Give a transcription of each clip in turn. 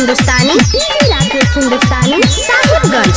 हिंदुस्तानी Rakesh Hindustani Sahibganj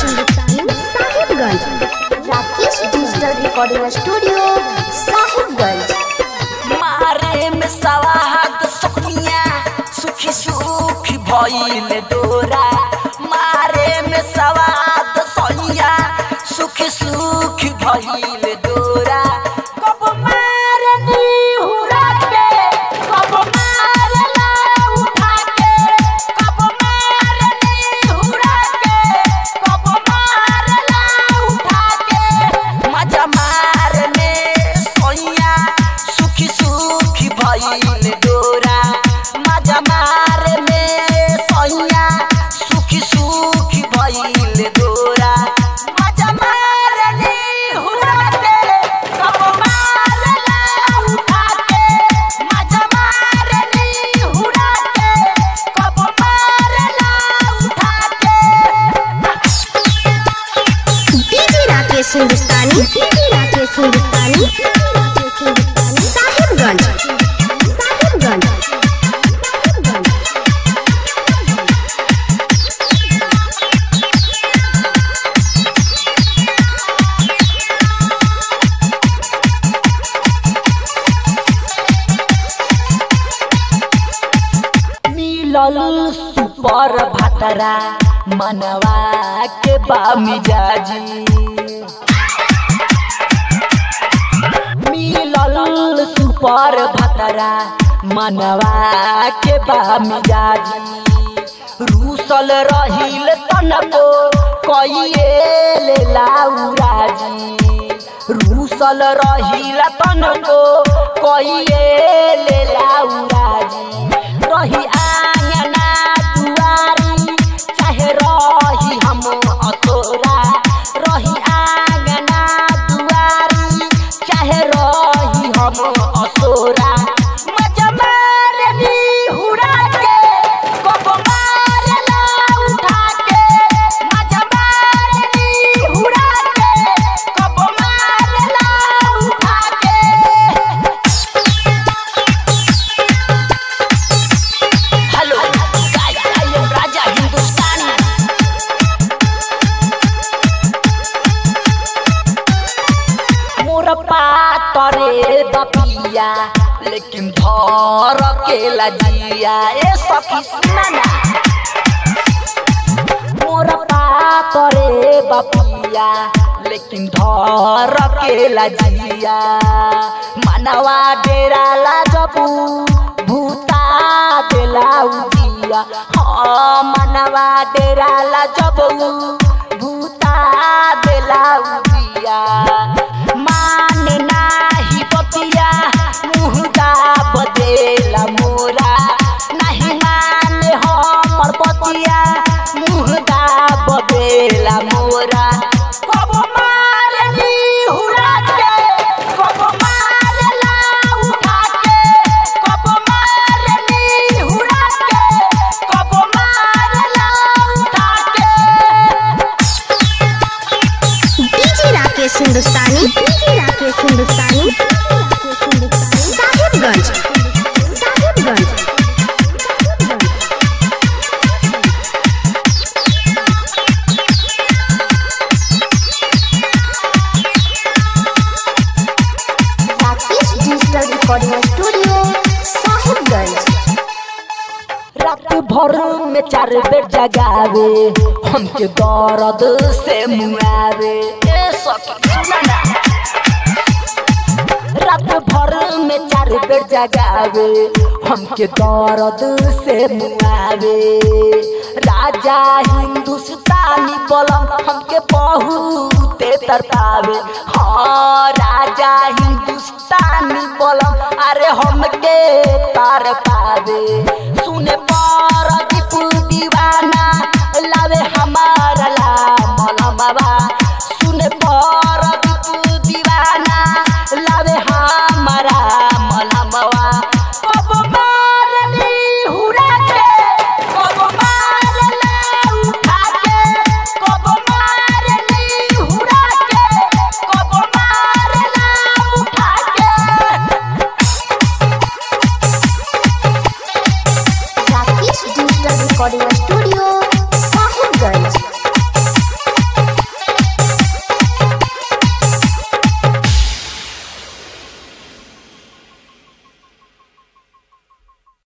Rakesh digital recording studio Sahibganj. मारे में सवाहत सोनिया सुखी सुखी भइल डोरा। मारे में सवाहत सोनिया सुखी सुखी भइल डोरा। कब मारनी हुरा के कब मारला उठा के कब मारनी हुरा के कब मारला उठा के। मजा मारने सोनिया सुखी सुखी भइल डोरा। मजा मारने सोनिया सुखी सुखी भइल डोरा। मजा मारनी हुरा के कब मारला उठा के मजा मारनी हुरा के कब मारला उठा के। डीजे राकेश हिंदुस्तानी साहिबगंज। मिलल सुपर भातरा मनवा के बामिजाजी। मिलल सुपर भातरा मनवा के बामिजाजी। रूसल रहिल तनको कइले लाउराजी। रूसल रहिल तनको कइले लाउराजी। रही आंगना दुआरी चाहे रही हम असोरा। रही आंगना दुआरी चाहे रही हम असोरा। मजा मारनी हुरा के कब मारला उठा के मजा मारनी हुरा के कब मारला उठा के। Hello guys, I am Raja Hindustani. मोर पातरे बपिया लेकिन धर के लजिया। ए सखी सुना ना मोर पातरे बपिया लेकिन धर के लजिया। मनवा डेरा ला जबू भूता देला उजिया। हाँ मनवा डेरा ला जबू भूता देला उजिया। माने नाही बपिया मुहगा बदेला मोरा। नहीं माने हमर बतिया मुहगा बदेला मोरा। कब मारनी हुरा के कब मारला उठा के कब मारनी हुरा के कब मारला उठा के। DJ Rakesh Hindustani Sahibganj. Rakesh digital recording studio Sahibganj. रात भर में 4 बेर जगावे हमके दर्द से मुआवे। ए सखी सुना ना रात भर में 4 बेर जगावे हमके दर्द से मुआवे। राजा हिंदुस्तानी बलम हमके बहुते तरपावे। हाँ राजा हिंदुस्तानी बलम अरे हमके तार